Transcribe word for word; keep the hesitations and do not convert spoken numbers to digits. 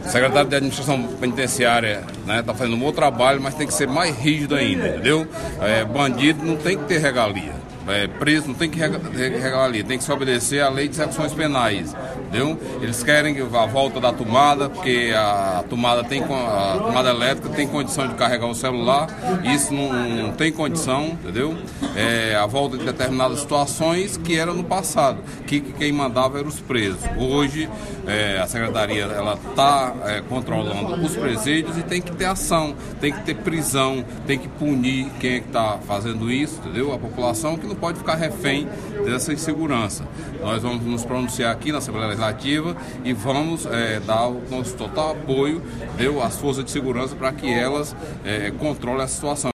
O secretário de Administração Penitenciária está, né, fazendo um bom trabalho, mas tem que ser mais rígido ainda, entendeu? É, bandido não tem que ter regalia. É, preso não tem que regalia, tem que se obedecer à lei de execuções penais, entendeu? Eles querem a volta da tomada, porque a tomada, tem, a tomada elétrica tem condição de carregar o celular, isso não, não tem condição, entendeu? É, a volta de determinadas situações que era no passado, que, que quem mandava eram os presos. Hoje é, a Secretaria está é, controlando os presídios e tem que ter ação, tem que ter prisão, tem que punir quem é que está fazendo isso, entendeu? A população que não pode ficar refém dessa insegurança. Nós vamos nos pronunciar aqui na Assembleia Legislativa e vamos é, dar o nosso total apoio, deu, às forças de segurança para que elas é, controlem a situação.